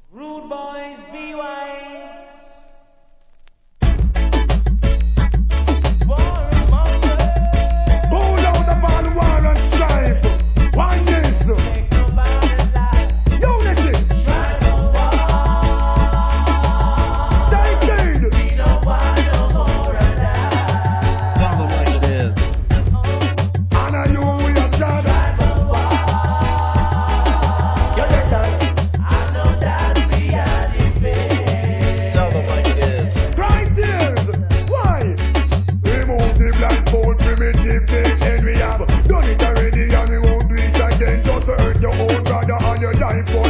Rude boys, be wise. Pull out upon war and strife. One this. Take nobody's life. Unity. Tribal war. They did. We don't want no more of that. Tell them like it is. And I you we a chat. Tribal war. You take that. I know that we are defeated. Tell them like it is. Cry tears. Why? Remove the blindfold primitiveness and we have done it already and we won't do it again. Just to hurt your own brother and your life for